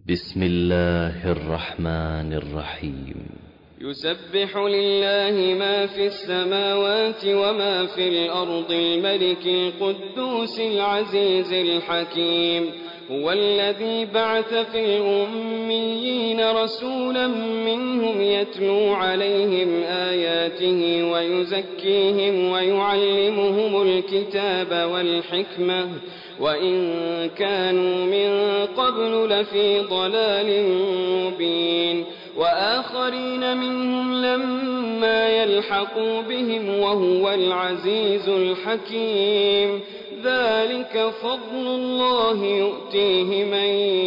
بسم الله الرحمن الرحيم. يسبح لله ما في السماوات وما في الأرض الملك القدوس العزيز الحكيم. هو الذي بعث في الأميين رسولا منهم يتلو عليهم آياته ويزكيهم ويعلمهم الكتاب والحكمة وإن كانوا من قبل لفي ضلال مبين. وآخرين منهم لما يلحقوا بهم وهو العزيز الحكيم. ذلك فضل الله يؤتيه من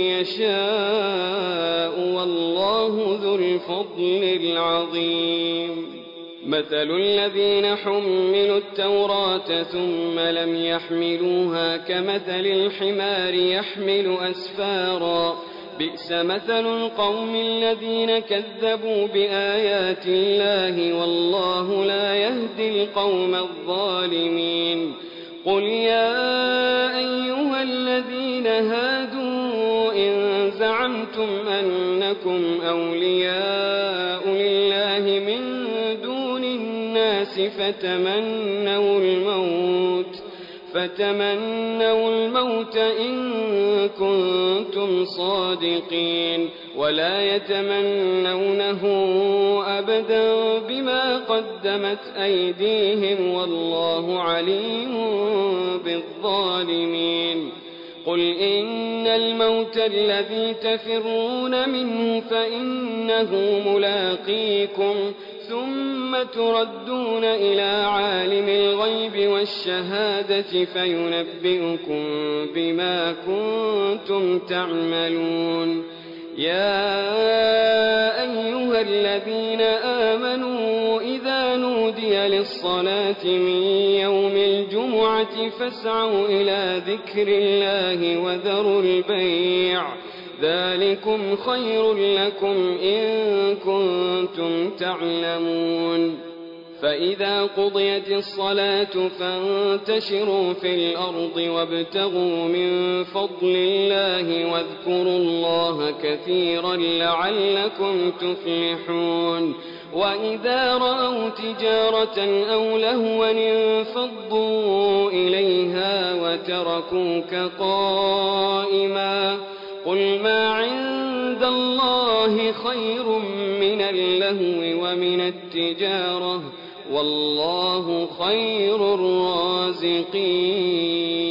يشاء والله ذو الفضل العظيم. مثل الذين حملوا التوراة ثم لم يحملوها كمثل الحمار يحمل أسفارا بئس مثل القوم الذين كذبوا بآيات الله والله لا يهدي القوم الظالمين. قل يا أيها الذين هادوا إن زعمتم أنكم أولياء لله من دون الناس فتمنوا الموت إن كنتم صادقين ولا يتمنونه أبدا بما قدمت أيديهم والله عليم بالظالمين. قل إن الموت الذي تفرون منه فإنه ملاقيكم ثم تردون إلى عالم الغيب والشهادة فينبئكم بما كنتم تعملون. يا أيها الذين آمنوا إذا نودي للصلاة من يوم الجمعة فاسعوا إلى ذكر الله وذروا البيع ذلكم خير لكم إن كنتم تعلمون. فإذا قضيت الصلاة فانتشروا في الأرض وابتغوا من فضل الله واذكروا الله كثيرا لعلكم تفلحون. وإذا رأوا تجارة أو لهوا انفضوا إليها وتركوك قائما قل ما عند الله خير من اللهو ومن التجارة والله خير الرازقين.